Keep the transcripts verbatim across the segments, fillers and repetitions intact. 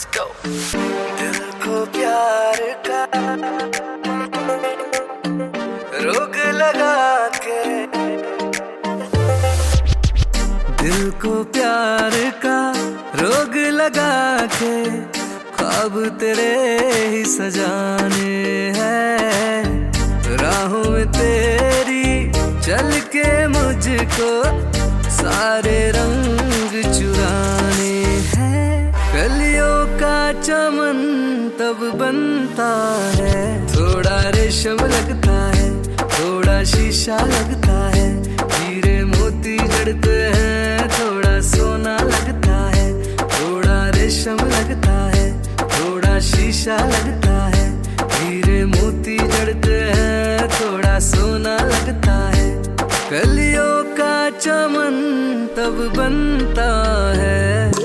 go. दिल को प्यार का रोग लगा के, दिल को प्यार का रोग लगा के ख्वाब तेरे ही सजाने हैं। राहों में तेरी चल के मुझको सारे रंग चुराने हैं। कलियों का चमन तब बनता है, थोड़ा रेशम लगता है, थोड़ा शीशा लगता है। हीरे मोती जड़ते हैं, थोड़ा सोना लगता है। थोड़ा रेशम लगता है, थोड़ा शीशा लगता है। हीरे मोती जड़ते हैं, थोड़ा सोना लगता है। कलियों का चमन तब बनता है।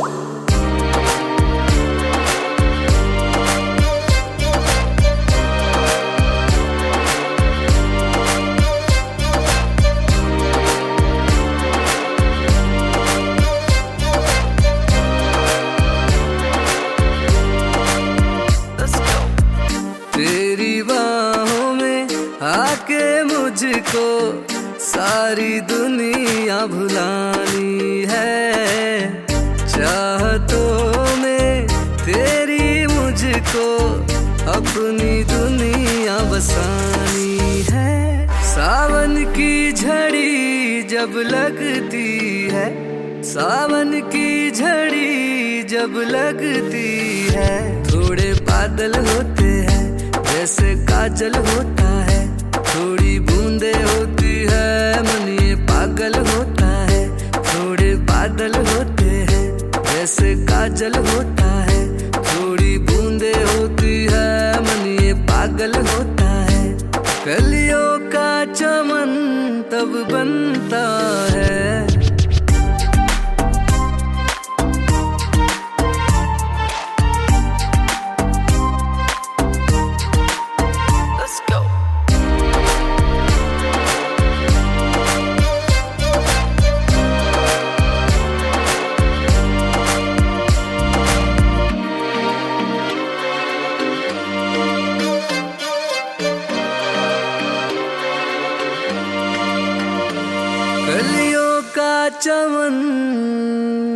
तेरी बाहों में आके मुझको सारी दुनिया भुलानी है। चाहतों में तेरी मुझको अपनी दुनिया बसानी है। सावन की झड़ी जब लगती है, सावन की झड़ी जब लगती है। थोड़े बादल होते हैं जैसे काजल होता है, थोड़ी बूंदे होती है मन ये पागल होता है। थोड़े बादल होते हैं जैसे काजल होता है, थोड़ी बूंदे होती है मन ये पागल होता है। कलियों का चमन तब बनता है। कलियों का चमन